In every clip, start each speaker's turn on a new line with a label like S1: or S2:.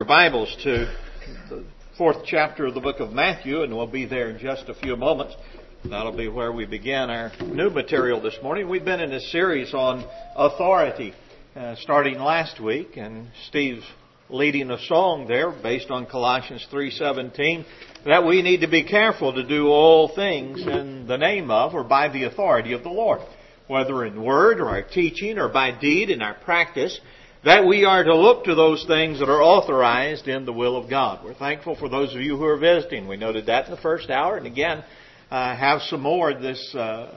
S1: Bibles to the 4th chapter of the book of Matthew, and we'll be there in just a few moments. That'll be where we begin our new material this morning. We've been in a series on authority starting last week, and Steve's leading a song there based on Colossians 3:17 that we need to be careful to do all things in the name of or by the authority of the Lord, whether in word or our teaching or by deed in our practice, that we are to look to those things that are authorized in the will of God. We're thankful for those of you who are visiting. We noted that in the first hour, and again, have some more this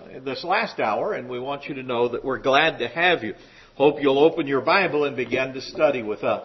S1: last hour, and we want you to know that we're glad to have you. Hope you'll open your Bible and begin to study with us.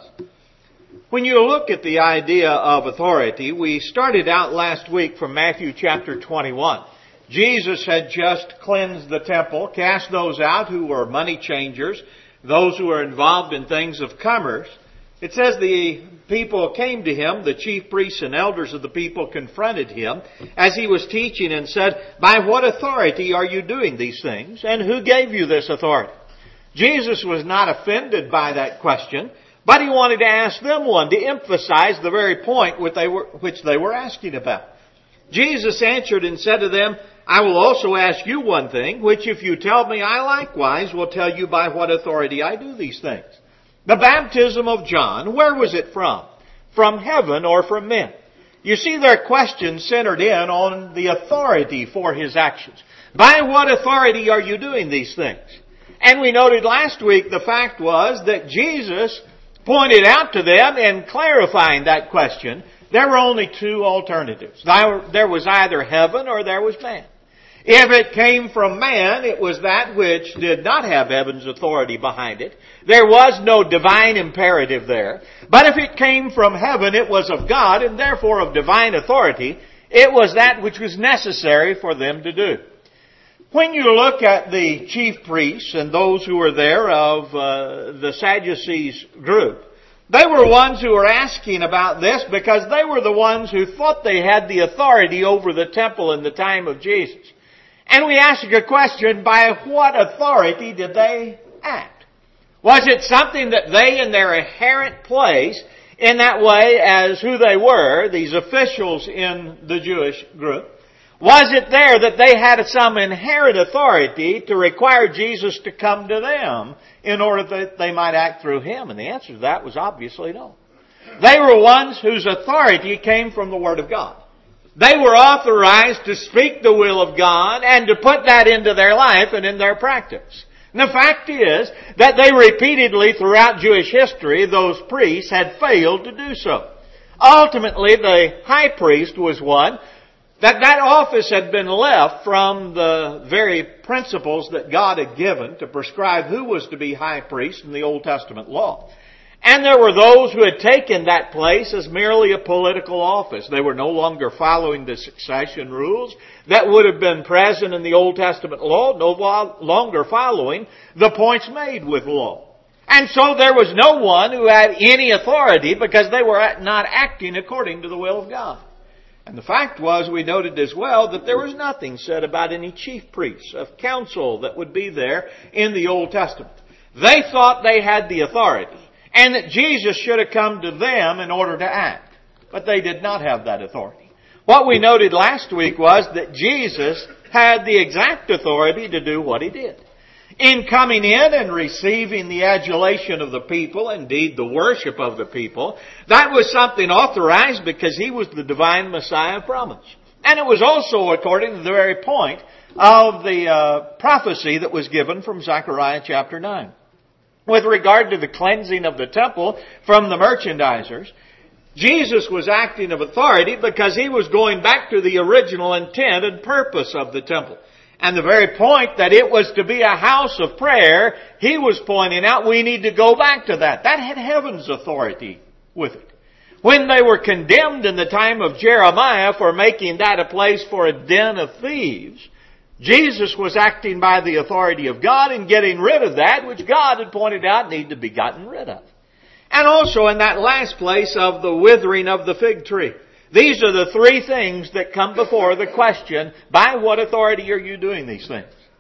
S1: When you look at the idea of authority, we started out last week from Matthew chapter 21. Jesus had just cleansed the temple, cast those out who were money changers, those who are involved in things of commerce. It says the people came to him, the chief priests and elders of the people confronted him as he was teaching and said, "By what authority are you doing these things? And who gave you this authority?" Jesus was not offended by that question, but he wanted to ask them one to emphasize the very point which they were asking about. Jesus answered and said to them, "I will also ask you one thing, which if you tell me, I likewise will tell you by what authority I do these things. The baptism of John, where was it from? From heaven or from men?" You see, their question centered in on the authority for his actions. By what authority are you doing these things? And we noted last week the fact was that Jesus pointed out to them in clarifying that question, there were only two alternatives. There was either heaven or there was man. If it came from man, it was that which did not have heaven's authority behind it. There was no divine imperative there. But if it came from heaven, it was of God and therefore of divine authority. It was that which was necessary for them to do. When you look at the chief priests and those who were there of the Sadducees group, they were ones who were asking about this because they were the ones who thought they had the authority over the temple in the time of Jesus. And we ask a question, by what authority did they act? Was it something that they in their inherent place, in that way as who they were, these officials in the Jewish group, was it there that they had some inherent authority to require Jesus to come to them in order that they might act through Him? And the answer to that was obviously no. They were ones whose authority came from the Word of God. They were authorized to speak the will of God and to put that into their life and in their practice. And the fact is that they repeatedly throughout Jewish history, those priests had failed to do so. Ultimately, the high priest was one that office had been left from the very principles that God had given to prescribe who was to be high priest in the Old Testament law. And there were those who had taken that place as merely a political office. They were no longer following the succession rules that would have been present in the Old Testament law, no longer following the points made with law. And so there was no one who had any authority because they were not acting according to the will of God. And the fact was, we noted as well, that there was nothing said about any chief priests of council that would be there in the Old Testament. They thought they had the authority, and that Jesus should have come to them in order to act. But they did not have that authority. What we noted last week was that Jesus had the exact authority to do what He did. In coming in and receiving the adulation of the people, indeed the worship of the people, that was something authorized because He was the divine Messiah promised. And it was also according to the very point of the prophecy that was given from Zechariah chapter 9. With regard to the cleansing of the temple from the merchandisers, Jesus was acting of authority because He was going back to the original intent and purpose of the temple. And the very point that it was to be a house of prayer, He was pointing out we need to go back to that. That had heaven's authority with it. When they were condemned in the time of Jeremiah for making that a place for a den of thieves, Jesus was acting by the authority of God and getting rid of that which God had pointed out needed to be gotten rid of. And also in that last place of the withering of the fig tree. These are the three things that come before the question, by what authority are you doing these things?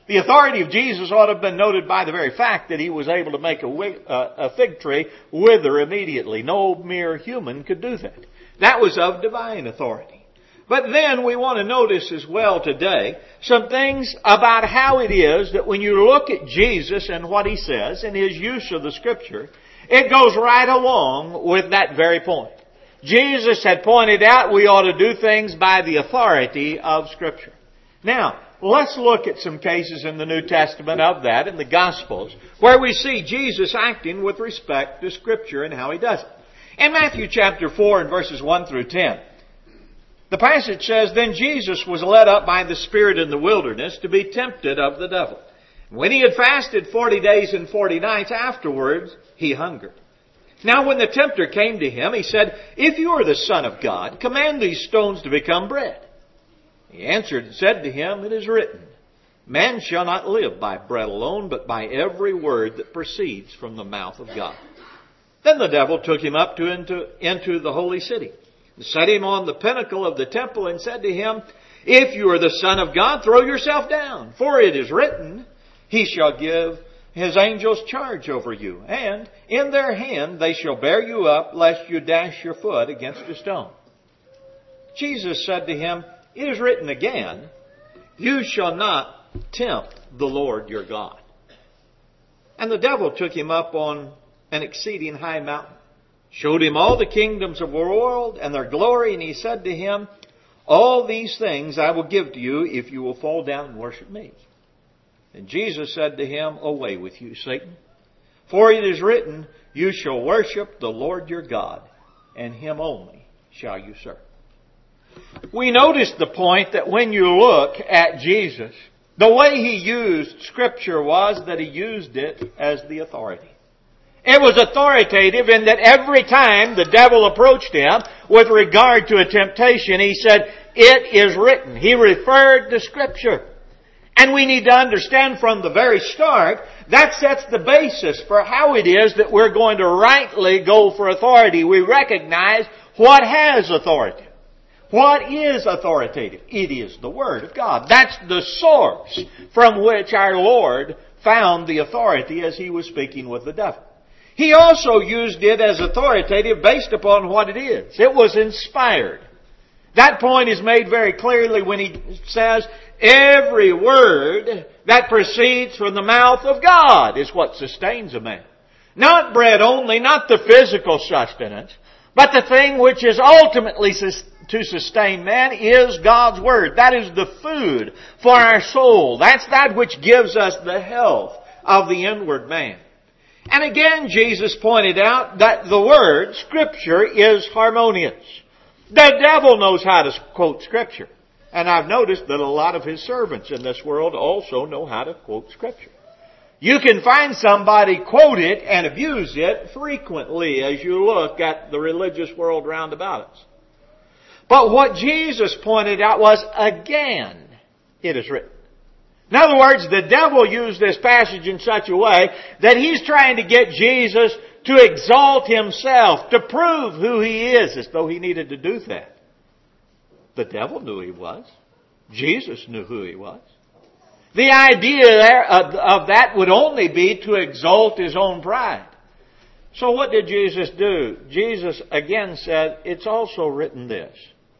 S1: The authority of Jesus ought to have been noted by the very fact that He was able to make a fig tree wither immediately. No mere human could do that. That was of divine authority. But then we want to notice as well today some things about how it is that when you look at Jesus and what He says and His use of the Scripture, it goes right along with that very point. Jesus had pointed out we ought to do things by the authority of Scripture. Now, let's look at some cases in the New Testament of that, in the Gospels, where we see Jesus acting with respect to Scripture and how He does it. In Matthew chapter 4 and verses 1 through 10, the passage says, "Then Jesus was led up by the Spirit in the wilderness to be tempted of the devil. When He had fasted 40 days and 40 nights, afterwards He hungered. Now when the tempter came to Him, He said, 'If you are the Son of God, command these stones to become bread.' He answered and said to him, 'It is written, man shall not live by bread alone, but by every word that proceeds from the mouth of God.' Then the devil took him up into the holy city, and set him on the pinnacle of the temple, and said to him, 'If you are the Son of God, throw yourself down, for it is written, He shall give His angels charge over you, and in their hand they shall bear you up, lest you dash your foot against a stone.' Jesus said to him, 'It is written again, you shall not tempt the Lord your God.' And the devil took him up on an exceeding high mountain, showed him all the kingdoms of the world and their glory, and He said to him, 'All these things I will give to you if you will fall down and worship me.' And Jesus said to him, 'Away with you, Satan, for it is written, you shall worship the Lord your God, and Him only shall you serve.'" We notice the point that when you look at Jesus, the way He used Scripture was that He used it as the authority. It was authoritative in that every time the devil approached Him with regard to a temptation, He said, "It is written." He referred to Scripture. And we need to understand from the very start, that sets the basis for how it is that we're going to rightly go for authority. We recognize what has authority. What is authoritative? It is the Word of God. That's the source from which our Lord found the authority as He was speaking with the devil. He also used it as authoritative based upon what it is. It was inspired. That point is made very clearly when He says, every word that proceeds from the mouth of God is what sustains a man. Not bread only, not the physical sustenance, but the thing which is ultimately to sustain man is God's Word. That is the food for our soul. That's that which gives us the health of the inward man. And again, Jesus pointed out that the Word, Scripture, is harmonious. The devil knows how to quote Scripture. And I've noticed that a lot of his servants in this world also know how to quote Scripture. You can find somebody quote it and abuse it frequently as you look at the religious world round about us. But what Jesus pointed out was, again, it is written. In other words, the devil used this passage in such a way that he's trying to get Jesus to exalt Himself, to prove who He is, as though He needed to do that. The devil knew He was. Jesus knew who He was. The idea there of that would only be to exalt his own pride. So what did Jesus do? Jesus again said, "It's also written this,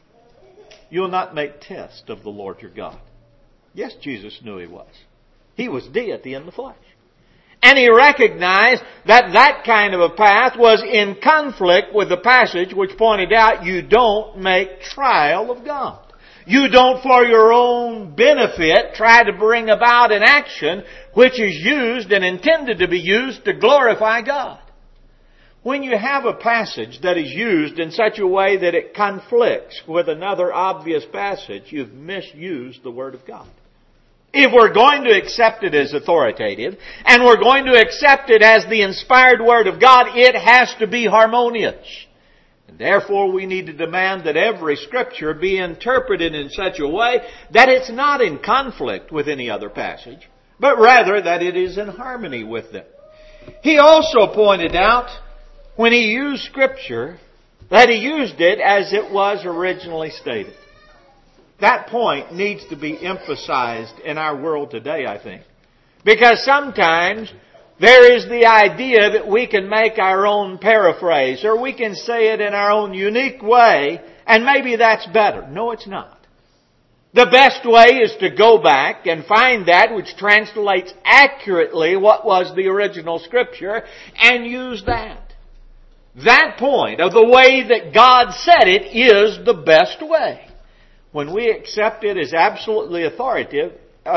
S1: you'll not make test of the Lord your God." Yes, Jesus knew He was. He was deity in the flesh. And He recognized that that kind of a path was in conflict with the passage which pointed out you don't make trial of God. You don't, for your own benefit, try to bring about an action which is used and intended to be used to glorify God. When you have a passage that is used in such a way that it conflicts with another obvious passage, you've misused the Word of God. If we're going to accept it as authoritative, and we're going to accept it as the inspired Word of God, it has to be harmonious. And therefore we need to demand that every Scripture be interpreted in such a way that it's not in conflict with any other passage, but rather that it is in harmony with them. He also pointed out, when He used Scripture, that He used it as it was originally stated. That point needs to be emphasized in our world today, I think. Because sometimes there is the idea that we can make our own paraphrase, or we can say it in our own unique way, and maybe that's better. No, it's not. The best way is to go back and find that which translates accurately what was the original Scripture and use that. That point of the way that God said it is the best way. When we accept it as absolutely authoritative,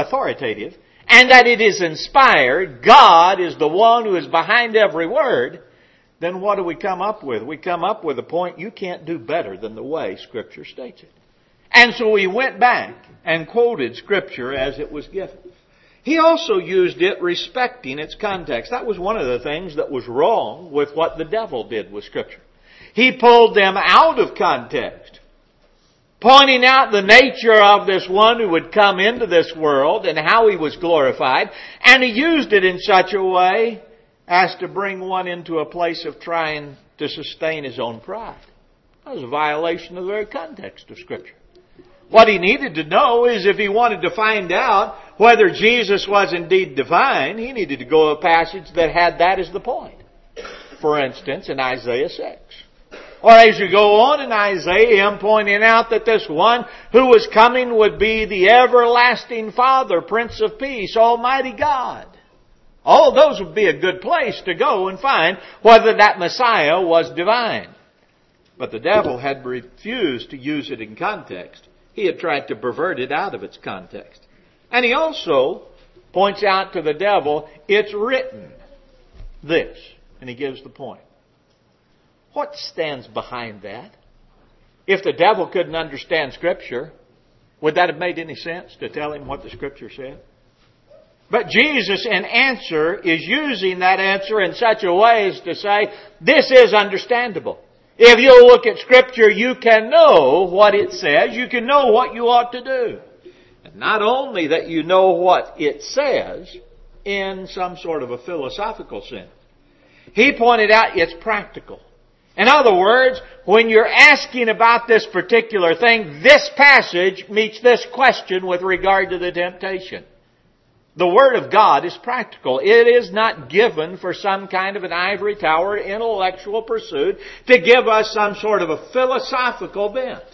S1: and that it is inspired, God is the one who is behind every word, then what do we come up with? We come up with a point you can't do better than the way Scripture states it. And so we went back and quoted Scripture as it was given. He also used it respecting its context. That was one of the things that was wrong with what the devil did with Scripture. He pulled them out of context, pointing out the nature of this one who would come into this world and how he was glorified, and he used it in such a way as to bring one into a place of trying to sustain his own pride. That was a violation of the very context of Scripture. What he needed to know is if he wanted to find out whether Jesus was indeed divine, he needed to go to a passage that had that as the point. For instance, in Isaiah 6. Or as you go on in Isaiah, him pointing out that this one who was coming would be the everlasting Father, Prince of Peace, Almighty God. All of those would be a good place to go and find whether that Messiah was divine. But the devil had refused to use it in context. He had tried to pervert it out of its context. And he also points out to the devil, it's written this. And he gives the point. What stands behind that? If the devil couldn't understand Scripture, would that have made any sense to tell him what the Scripture said? But Jesus, in answer, is using that answer in such a way as to say, this is understandable. If you look at Scripture, you can know what it says. You can know what you ought to do. And not only that you know what it says in some sort of a philosophical sense. He pointed out it's practical. In other words, when you're asking about this particular thing, this passage meets this question with regard to the temptation. The Word of God is practical. It is not given for some kind of an ivory tower intellectual pursuit to give us some sort of a philosophical bent.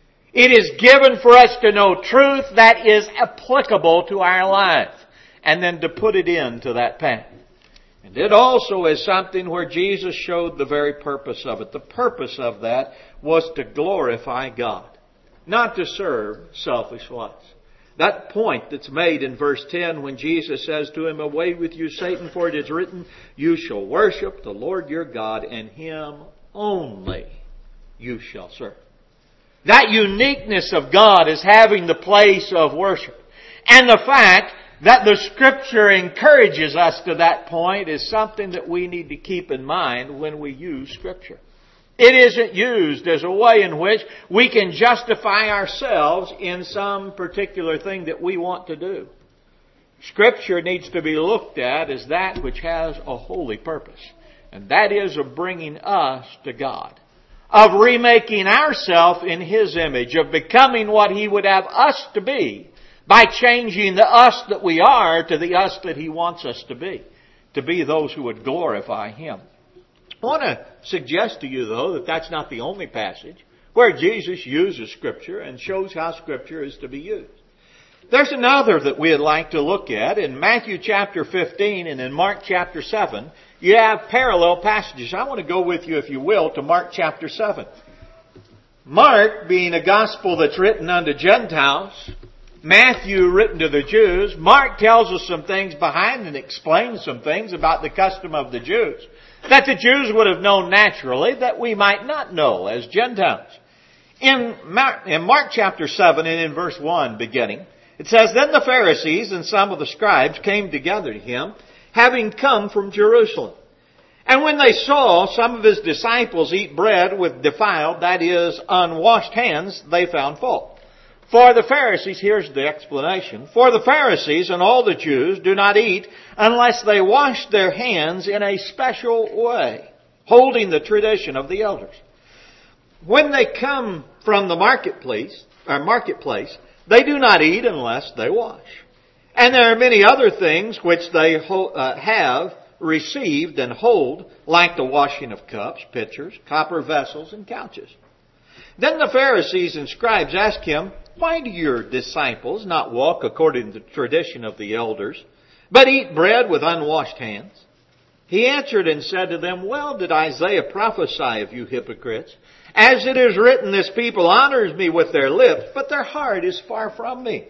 S1: It is given for us to know truth that is applicable to our life and then to put it into that path. And it also is something where Jesus showed the very purpose of it. The purpose of that was to glorify God, not to serve selfish lusts. That point that's made in verse 10 when Jesus says to him, away with you, Satan, for it is written, you shall worship the Lord your God, and Him only you shall serve. That uniqueness of God is having the place of worship. And the fact that the Scripture encourages us to that point is something that we need to keep in mind when we use Scripture. It isn't used as a way in which we can justify ourselves in some particular thing that we want to do. Scripture needs to be looked at as that which has a holy purpose. And that is of bringing us to God. Of remaking ourselves in His image. Of becoming what He would have us to be. By changing the us that we are to the us that He wants us to be. To be those who would glorify Him. I want to suggest to you, though, that that's not the only passage where Jesus uses Scripture and shows how Scripture is to be used. There's another that we'd like to look at in Matthew chapter 15 and in Mark chapter 7. You have parallel passages. I want to go with you, if you will, to Mark chapter 7. Mark being a gospel that's written unto Gentiles, Matthew written to the Jews, Mark tells us some things behind and explains some things about the custom of the Jews that the Jews would have known naturally that we might not know as Gentiles. In Mark chapter 7 and in verse 1 beginning, it says, then the Pharisees and some of the scribes came together to him, having come from Jerusalem. And when they saw some of his disciples eat bread with defiled, that is, unwashed hands, they found fault. For the Pharisees, here's the explanation, for the Pharisees and all the Jews do not eat unless they wash their hands in a special way, holding the tradition of the elders. when they come from the marketplace, they do not eat unless they wash. And there are many other things which they have received and hold, like the washing of cups, pitchers, copper vessels, and couches. Then the Pharisees and scribes asked him, "Why do your disciples not walk according to the tradition of the elders, but eat bread with unwashed hands?" He answered and said to them, "Well did Isaiah prophesy of you hypocrites, as it is written, this people honors me with their lips, but their heart is far from me.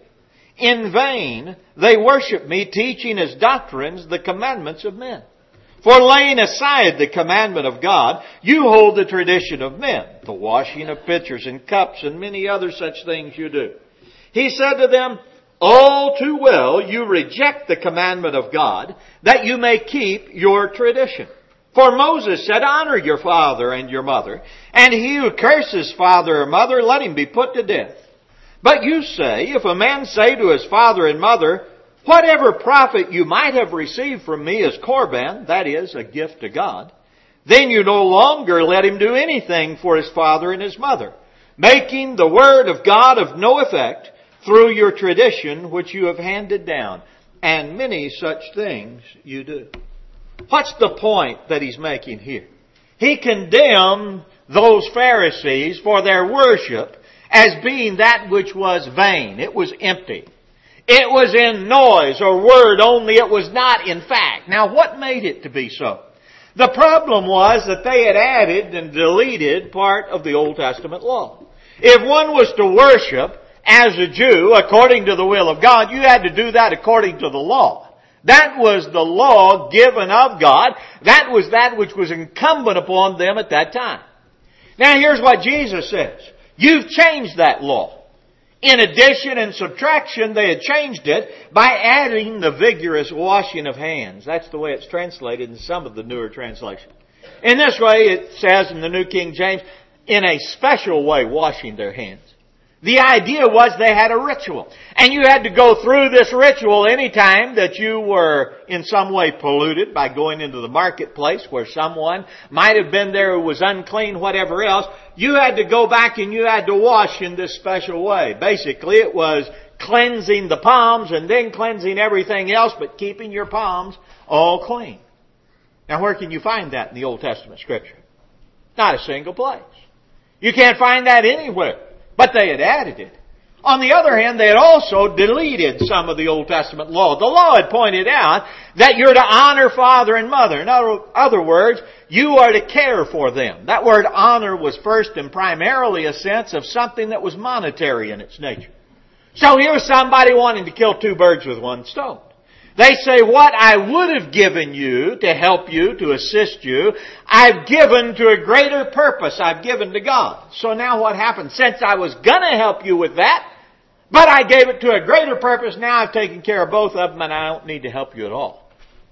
S1: In vain they worship me, teaching as doctrines the commandments of men. For laying aside the commandment of God, you hold the tradition of men, the washing of pitchers and cups, and many other such things you do." He said to them, "All too well you reject the commandment of God, that you may keep your tradition. For Moses said, 'Honor your father and your mother,' and he who curses father or mother, let him be put to death. But you say, if a man say to his father and mother, 'Whatever profit you might have received from me as Korban,' that is, a gift to God, then you no longer let him do anything for his father and his mother, making the word of God of no effect through your tradition which you have handed down. And many such things you do." What's the point that he's making here? He condemned those Pharisees for their worship as being that which was vain. It was empty. It was in noise or word only. It was not in fact. Now, what made it to be so? The problem was that they had added and deleted part of the Old Testament law. If one was to worship as a Jew according to the will of God, you had to do that according to the law. That was the law given of God. That was that which was incumbent upon them at that time. Now here's what Jesus says. You've changed that law. In addition and subtraction, they had changed it by adding the vigorous washing of hands. That's the way it's translated in some of the newer translations. In this way, it says in the New King James, in a special way washing their hands. The idea was they had a ritual. And you had to go through this ritual any time that you were in some way polluted by going into the marketplace where someone might have been there who was unclean, whatever else. You had to go back and you had to wash in this special way. Basically, it was cleansing the palms and then cleansing everything else, but keeping your palms all clean. Now, where can you find that in the Old Testament Scripture? Not a single place. You can't find that anywhere. But they had added it. On the other hand, they had also deleted some of the Old Testament law. The law had pointed out that you're to honor father and mother. In other words, you are to care for them. That word honor was first and primarily a sense of something that was monetary in its nature. So here's somebody wanting to kill two birds with one stone. They say, what I would have given you to help you, to assist you, I've given to a greater purpose. I've given to God. So now what happens? Since I was going to help you with that, but I gave it to a greater purpose, now I've taken care of both of them and I don't need to help you at all.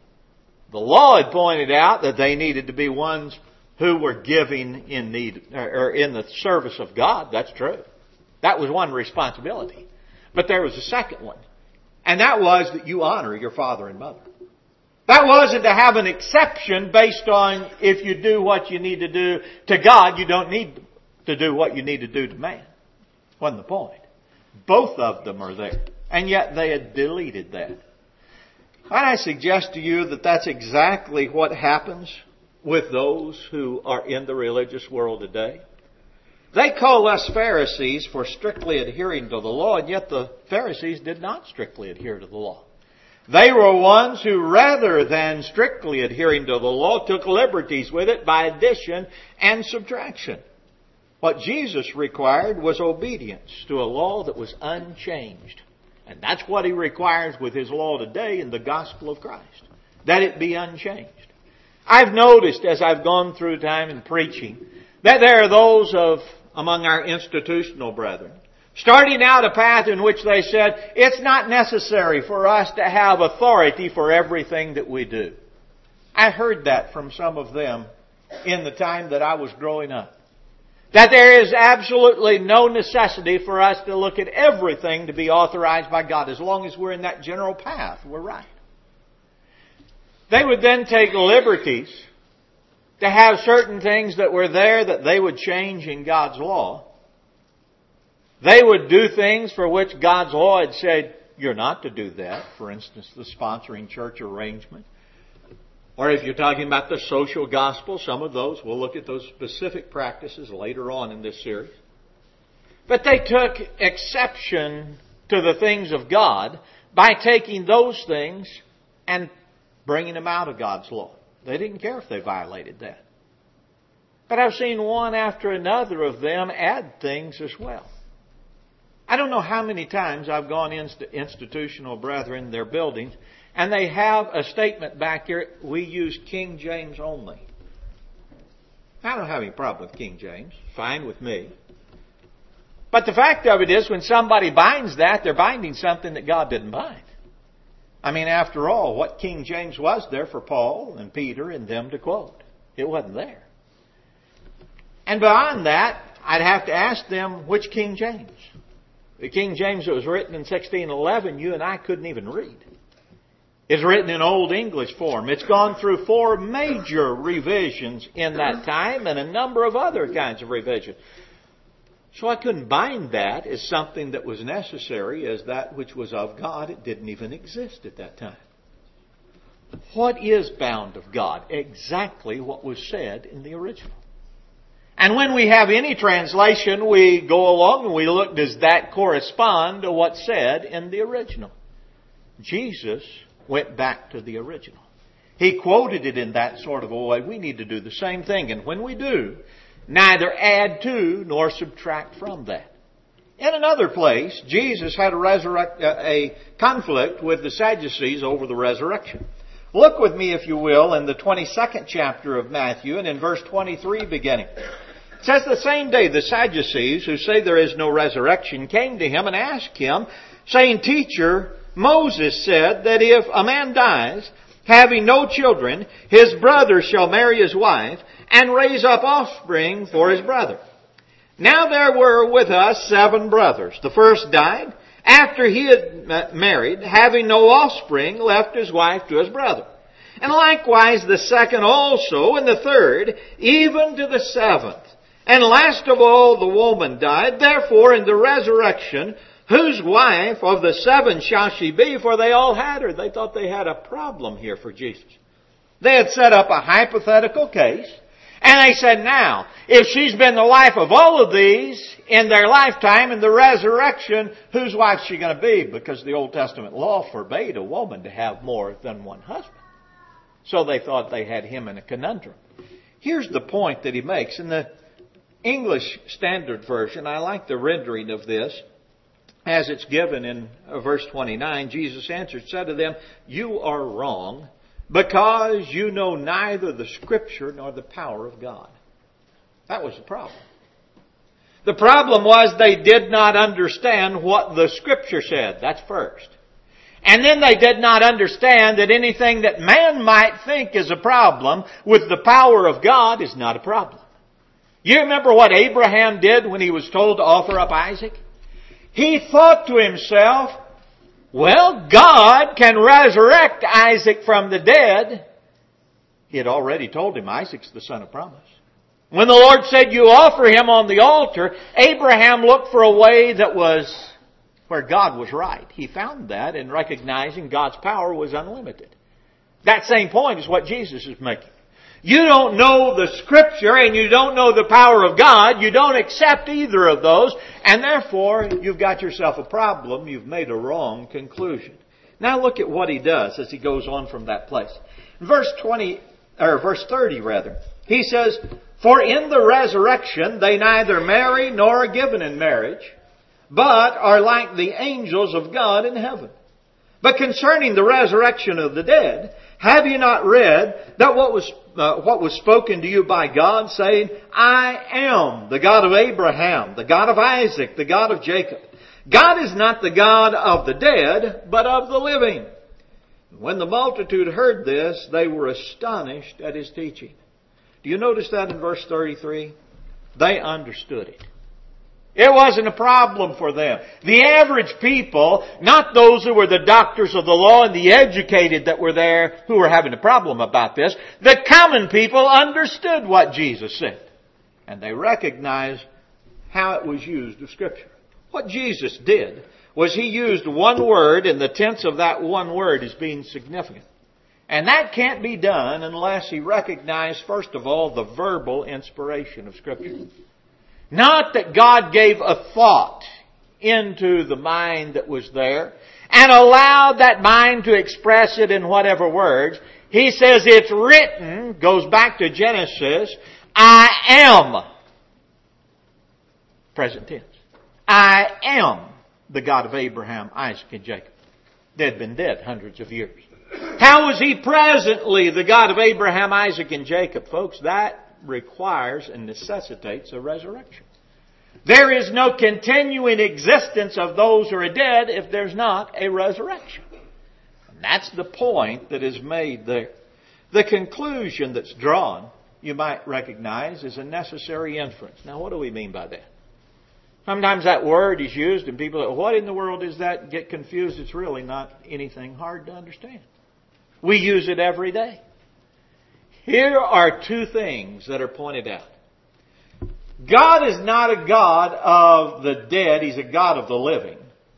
S1: The law had pointed out that they needed to be ones who were giving in need, or in the service of God. That's true. That was one responsibility. But there was a second one. And that was that you honor your father and mother. That wasn't to have an exception based on if you do what you need to do to God, you don't need to do what you need to do to man. Wasn't the point. Both of them are there. And yet they had deleted that. And I suggest to you that that's exactly what happens with those who are in the religious world today. They call us Pharisees for strictly adhering to the law, and yet the Pharisees did not strictly adhere to the law. They were ones who, rather than strictly adhering to the law, took liberties with it by addition and subtraction. What Jesus required was obedience to a law that was unchanged. And that's what He requires with His law today in the gospel of Christ. That it be unchanged. I've noticed as I've gone through time in preaching that there are those among our institutional brethren starting out a path in which they said, it's not necessary for us to have authority for everything that we do. I heard that from some of them in the time that I was growing up. That there is absolutely no necessity for us to look at everything to be authorized by God. As long as we're in that general path, we're right. They would then take liberties to have certain things that were there that they would change in God's law. They would do things for which God's law had said, you're not to do that. For instance, the sponsoring church arrangement. Or if you're talking about the social gospel, some of those, we'll look at those specific practices later on in this series. But they took exception to the things of God by taking those things and bringing them out of God's law. They didn't care if they violated that. But I've seen one after another of them add things as well. I don't know how many times I've gone into institutional brethren, their buildings, and they have a statement back here, we use King James only. I don't have any problem with King James. Fine with me. But the fact of it is, when somebody binds that, they're binding something that God didn't bind. I mean, after all, what King James was there for Paul and Peter and them to quote? It wasn't there. And beyond that, I'd have to ask them, which King James? The King James that was written in 1611, you and I couldn't even read. It's written in Old English form. It's gone through 4 major revisions in that time and a number of other kinds of revisions. So I couldn't bind that as something that was necessary as that which was of God. It didn't even exist at that time. What is bound of God? Exactly what was said in the original. And when we have any translation, we go along and we look, does that correspond to what's said in the original? Jesus went back to the original. He quoted it in that sort of a way. We need to do the same thing. And when we do, neither add to nor subtract from that. In another place, Jesus had a conflict with the Sadducees over the resurrection. Look with me, if you will, in the 22nd chapter of Matthew and in verse 23 beginning. It says, the same day the Sadducees, who say there is no resurrection, came to him and asked him, saying, Teacher, Moses said that if a man dies, having no children, his brother shall marry his wife and raise up offspring for his brother. Now there were with us 7 brothers. The first died after he had married, having no offspring, left his wife to his brother. And likewise the second also, and the third, even to the 7th. And last of all the woman died. Therefore in the resurrection, whose wife of the 7 shall she be? For they all had her. They thought they had a problem here for Jesus. They had set up a hypothetical case. And they said, now, if she's been the wife of all of these in their lifetime, in the resurrection, whose wife is she going to be? Because the Old Testament law forbade a woman to have more than one husband. So they thought they had him in a conundrum. Here's the point that he makes. In the English Standard Version, I like the rendering of this. As it's given in verse 29, Jesus answered, said to them, you are wrong, because you know neither the Scripture nor the power of God. That was the problem. The problem was they did not understand what the Scripture said. That's first. And then they did not understand that anything that man might think is a problem with the power of God is not a problem. You remember what Abraham did when he was told to offer up Isaac? He thought to himself, well, God can resurrect Isaac from the dead. He had already told him Isaac's the son of promise. When the Lord said, you offer him on the altar, Abraham looked for a way that was where God was right. He found that in recognizing God's power was unlimited. That same point is what Jesus is making. You don't know the Scripture and you don't know the power of God. You don't accept either of those. And therefore, you've got yourself a problem. You've made a wrong conclusion. Now look at what he does as he goes on from that place. In verse 30, he says, for in the resurrection they neither marry nor are given in marriage, but are like the angels of God in heaven. But concerning the resurrection of the dead, have you not read that what was spoken to you by God, saying, I am the God of Abraham, the God of Isaac, the God of Jacob. God is not the God of the dead, but of the living. When the multitude heard this, they were astonished at his teaching. Do you notice that in verse 33? They understood it. It wasn't a problem for them. The average people, not those who were the doctors of the law and the educated that were there who were having a problem about this, the common people understood what Jesus said. And they recognized how it was used of Scripture. What Jesus did was He used one word, and the tense of that one word is being significant. And that can't be done unless He recognized, first of all, the verbal inspiration of Scripture. Not that God gave a thought into the mind that was there and allowed that mind to express it in whatever words. He says it's written, goes back to Genesis, I am. Present tense. I am the God of Abraham, Isaac, and Jacob. They had been dead hundreds of years. How was He presently the God of Abraham, Isaac, and Jacob? Folks, that requires and necessitates a resurrection. There is no continuing existence of those who are dead if there's not a resurrection. And that's the point that is made there. The conclusion that's drawn, you might recognize, is a necessary inference. Now, what do we mean by that? Sometimes that word is used and people say, what in the world is that? Get confused. It's really not anything hard to understand. We use it every day. Here are two things that are pointed out. God is not a God of the dead. He's a God of the living.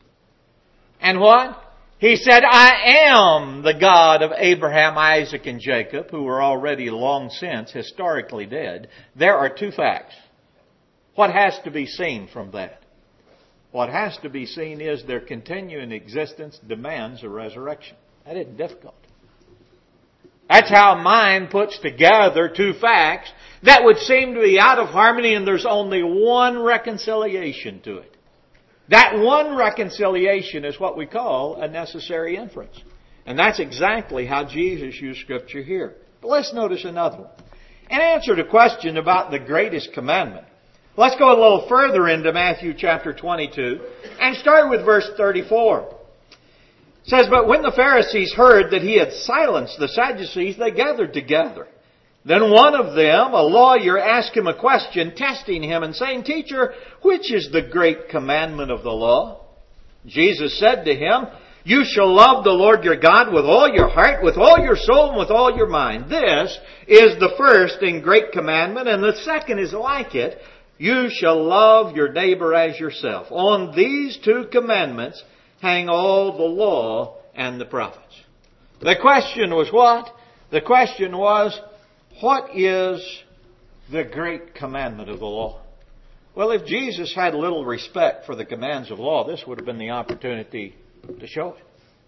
S1: And what? He said, I am the God of Abraham, Isaac, and Jacob, who were already long since historically dead. There are two facts. What has to be seen from that? What has to be seen is their continuing existence demands a resurrection. That isn't difficult. That's how mind puts together two facts that would seem to be out of harmony, and there's only one reconciliation to it. That one reconciliation is what we call a necessary inference. And that's exactly how Jesus used Scripture here. But let's notice another one. In answer to a question about the greatest commandment, let's go a little further into Matthew chapter 22 and start with verse 34. It says, but when the Pharisees heard that He had silenced the Sadducees, they gathered together. Then one of them, a lawyer, asked Him a question, testing Him and saying, Teacher, which is the great commandment of the law? Jesus said to him, You shall love the Lord your God with all your heart, with all your soul, and with all your mind. This is the first and great commandment, and the second is like it. You shall love your neighbor as yourself. On these two commandments hang all the law and the prophets. The question was what? The question was, what is the great commandment of the law? Well, if Jesus had little respect for the commands of law, this would have been the opportunity to show it.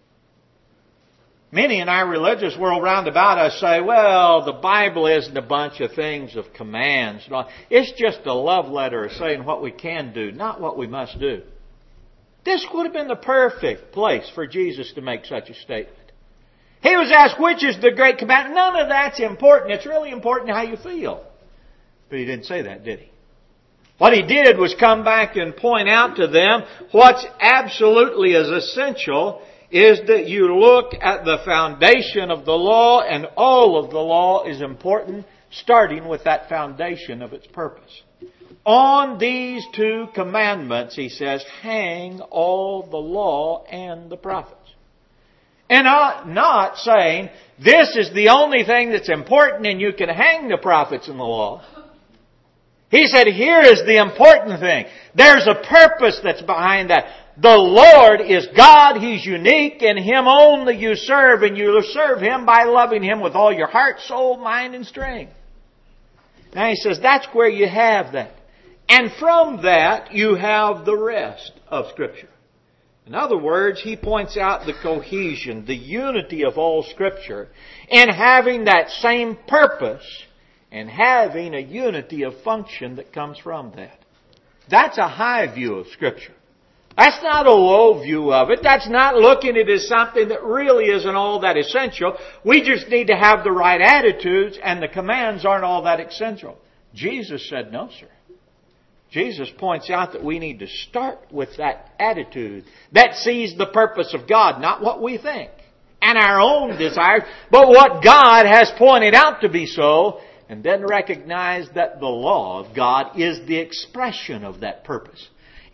S1: Many in our religious world round about us say, well, the Bible isn't a bunch of things of commands. It's just a love letter saying what we can do, not what we must do. This would have been the perfect place for Jesus to make such a statement. He was asked, which is the great commandment? None of that's important. It's really important how you feel. But He didn't say that, did He? What He did was come back and point out to them what's absolutely as essential is that you look at the foundation of the law, and all of the law is important, starting with that foundation of its purpose. On these two commandments, He says, hang all the law and the prophets. And not saying, this is the only thing that's important and you can hang the prophets and the law. He said, here is the important thing. There's a purpose that's behind that. The Lord is God. He's unique, and Him only you serve, and you serve Him by loving Him with all your heart, soul, mind, and strength. Now He says, that's where you have that. And from that, you have the rest of Scripture. In other words, He points out the cohesion, the unity of all Scripture, in having that same purpose and having a unity of function that comes from that. That's a high view of Scripture. That's not a low view of it. That's not looking at it as something that really isn't all that essential. We just need to have the right attitudes, and the commands aren't all that essential. Jesus said, no, sir. Jesus points out that we need to start with that attitude that sees the purpose of God, not what we think and our own desires, but what God has pointed out to be so, and then recognize that the law of God is the expression of that purpose.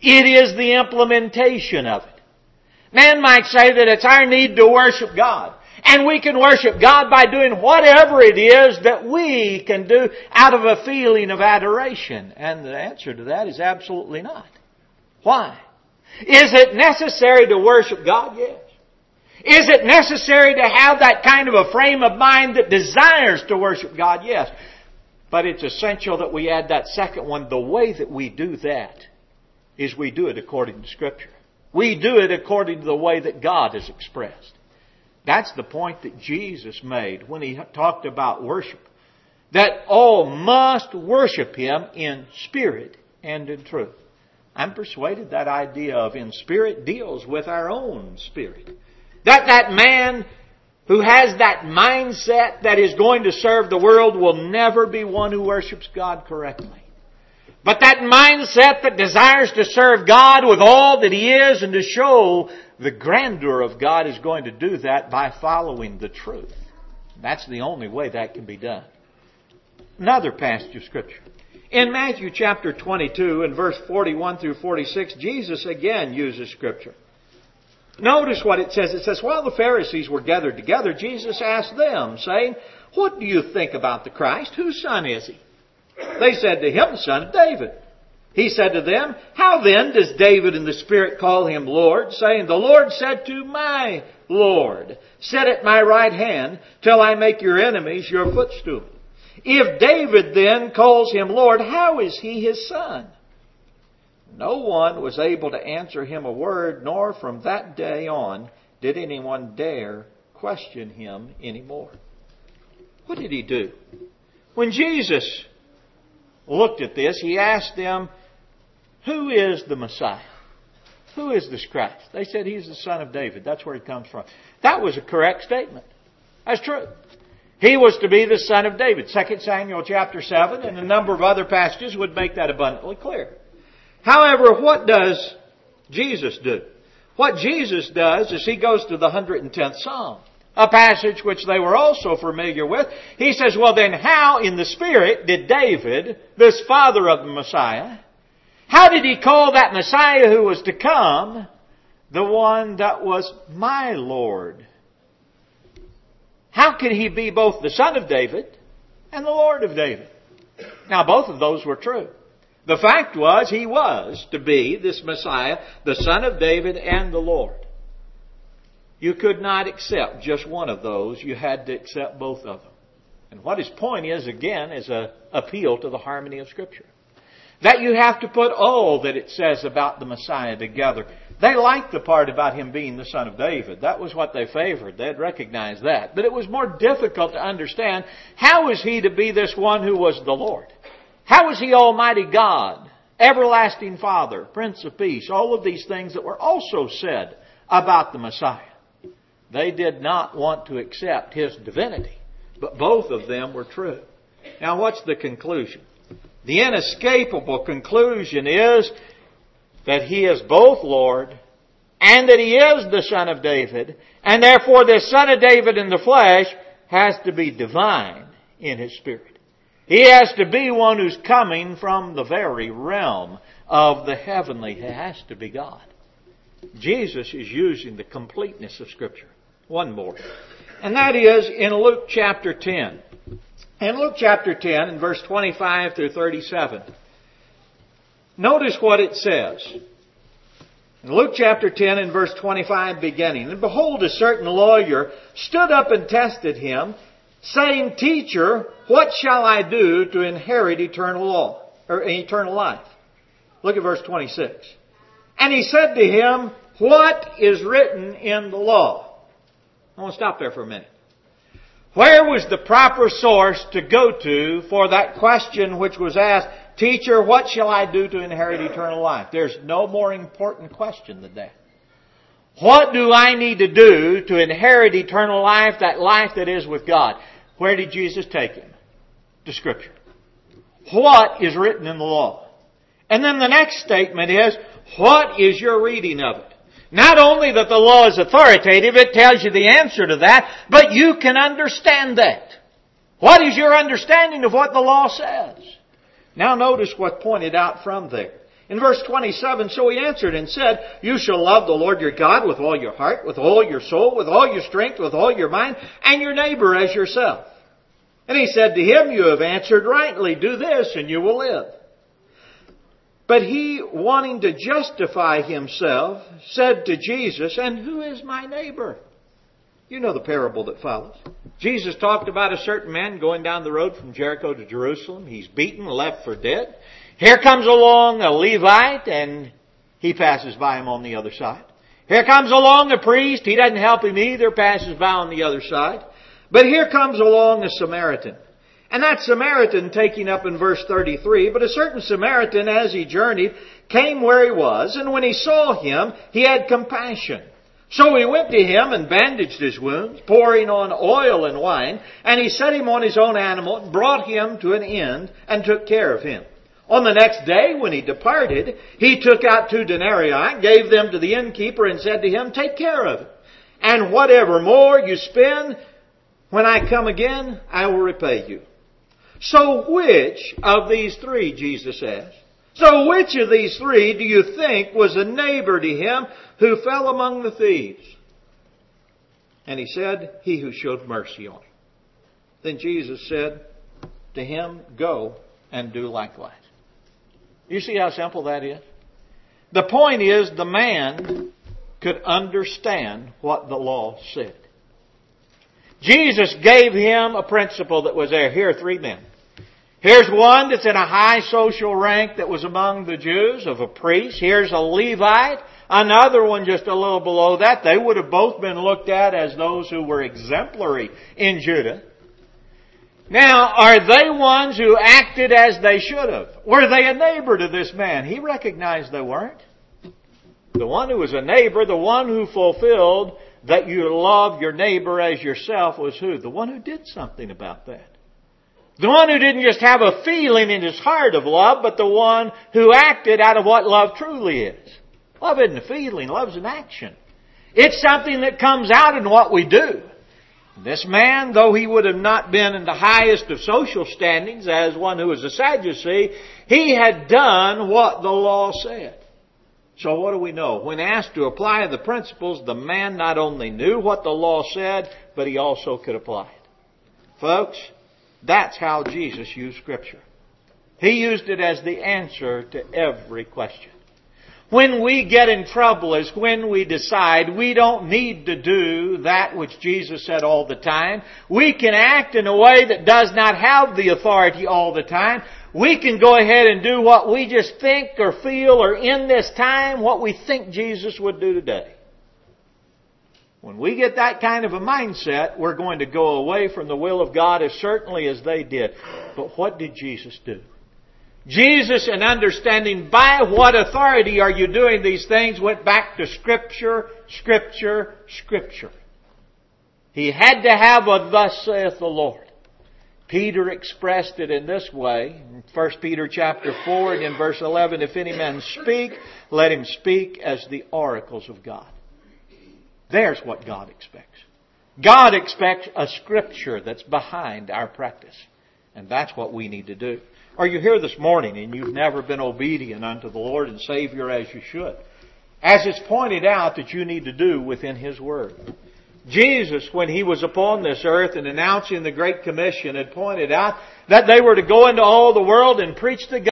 S1: It is the implementation of it. Man might say that it's our need to worship God. And we can worship God by doing whatever it is that we can do out of a feeling of adoration. And the answer to that is absolutely not. Why? Is it necessary to worship God? Yes. Is it necessary to have that kind of a frame of mind that desires to worship God? Yes. But it's essential that we add that second one. The way that we do that is we do it according to Scripture. We do it according to the way that God is expressed. That's the point that Jesus made when He talked about worship. That all must worship Him in spirit and in truth. I'm persuaded that idea of in spirit deals with our own spirit. That man who has that mindset that is going to serve the world will never be one who worships God correctly. But that mindset that desires to serve God with all that He is and to show the grandeur of God is going to do that by following the truth. That's the only way that can be done. Another passage of Scripture. In Matthew chapter 22 and verse 41 through 46, Jesus again uses Scripture. Notice what it says. It says, while the Pharisees were gathered together, Jesus asked them, saying, what do you think about the Christ? Whose son is He? They said to Him, the son of David. He said to them, how then does David in the Spirit call Him Lord, saying, the Lord said to my Lord, sit at my right hand till I make your enemies your footstool. If David then calls Him Lord, how is He His son? No one was able to answer Him a word, nor from that day on did anyone dare question Him anymore. What did He do? When Jesus looked at this, He asked them, who is the Messiah? Who is this Christ? They said He's the son of David. That's where He comes from. That was a correct statement. That's true. He was to be the son of David. 2 Samuel chapter 7 and a number of other passages would make that abundantly clear. However, what does Jesus do? What Jesus does is He goes to the 110th Psalm, a passage which they were also familiar with. He says, well then, how in the Spirit did David, this father of the Messiah, how did he call that Messiah who was to come the one that was my Lord? How could He be both the son of David and the Lord of David? Now, both of those were true. The fact was, He was to be this Messiah, the son of David and the Lord. You could not accept just one of those. You had to accept both of them. And what his point is, again, is an appeal to the harmony of Scripture. That you have to put all that it says about the Messiah together. They liked the part about Him being the son of David. That was what they favored. They'd recognize that. But it was more difficult to understand, how is He to be this one who was the Lord? How is He Almighty God, Everlasting Father, Prince of Peace? All of these things that were also said about the Messiah. They did not want to accept His divinity. But both of them were true. Now what's the conclusion? The inescapable conclusion is that He is both Lord and that He is the Son of David, and therefore this Son of David in the flesh has to be divine in His spirit. He has to be one who's coming from the very realm of the heavenly. He has to be God. Jesus is using the completeness of Scripture. One more. And that is in Luke chapter 10. In Luke chapter 10, in verse 25 through 37, notice what it says. In Luke chapter 10, in verse 25 beginning, and behold, a certain lawyer stood up and tested Him, saying, Teacher, what shall I do to inherit eternal life? Look at verse 26. And he said to him, what is written in the law? I want to stop there for a minute. Where was the proper source to go to for that question which was asked, Teacher, what shall I do to inherit eternal life? There's no more important question than that. What do I need to do to inherit eternal life, that life that is with God? Where did Jesus take him? To Scripture. What is written in the law? And then the next statement is, what is your reading of it? Not only that the law is authoritative, it tells you the answer to that, but you can understand that. What is your understanding of what the law says? Now notice what's pointed out from there. In verse 27, so he answered and said, you shall love the Lord your God with all your heart, with all your soul, with all your strength, with all your mind, and your neighbor as yourself. And he said to him, you have answered rightly. Do this and you will live. But he, wanting to justify himself, said to Jesus, and who is my neighbor? You know the parable that follows. Jesus talked about a certain man going down the road from Jericho to Jerusalem. He's beaten, left for dead. Here comes along a Levite, and he passes by him on the other side. Here comes along a priest. He doesn't help him either, passes by on the other side. But here comes along a Samaritan. And that Samaritan, taking up in verse 33, but a certain Samaritan, as he journeyed, came where he was, and when he saw him, he had compassion. So he went to him and bandaged his wounds, pouring on oil and wine, and he set him on his own animal, brought him to an inn, and took care of him. On the next day, when he departed, he took out 2 denarii, gave them to the innkeeper, and said to him, take care of it. And whatever more you spend, when I come again, I will repay you. So which of these 3, Jesus asked, so which of these 3 do you think was a neighbor to him who fell among the thieves? And he said, he who showed mercy on him. Then Jesus said to him, go and do likewise. You see how simple that is? The point is, the man could understand what the law said. Jesus gave him a principle that was there. Here are 3 men. Here's one that's in a high social rank that was among the Jews, of a priest. Here's a Levite. Another one just a little below that. They would have both been looked at as those who were exemplary in Judah. Now, are they ones who acted as they should have? Were they a neighbor to this man? He recognized they weren't. The one who was a neighbor, the one who fulfilled that you love your neighbor as yourself, was who? The one who did something about that. The one who didn't just have a feeling in his heart of love, but the one who acted out of what love truly is. Love isn't a feeling, love's an action. It's something that comes out in what we do. This man, though he would have not been in the highest of social standings as one who was a Sadducee, he had done what the law said. So what do we know? When asked to apply the principles, the man not only knew what the law said, but he also could apply it. Folks, that's how Jesus used Scripture. He used it as the answer to every question. When we get in trouble is when we decide we don't need to do that which Jesus said all the time. We can act in a way that does not have the authority all the time. We can go ahead and do what we just think or feel, or in this time, what we think Jesus would do today. When we get that kind of a mindset, we're going to go away from the will of God as certainly as they did. But what did Jesus do? Jesus, in understanding by what authority are you doing these things, went back to Scripture, Scripture, Scripture. He had to have a thus saith the Lord. Peter expressed it in this way, in 1 Peter chapter 4 and in verse 11, if any man speak, let him speak as the oracles of God. There's what God expects. God expects a Scripture that's behind our practice. And that's what we need to do. Are you here this morning and you've never been obedient unto the Lord and Savior as you should? As it's pointed out that you need to do within His Word. Jesus, when He was upon this earth and announcing the Great Commission, had pointed out that they were to go into all the world and preach the gospel.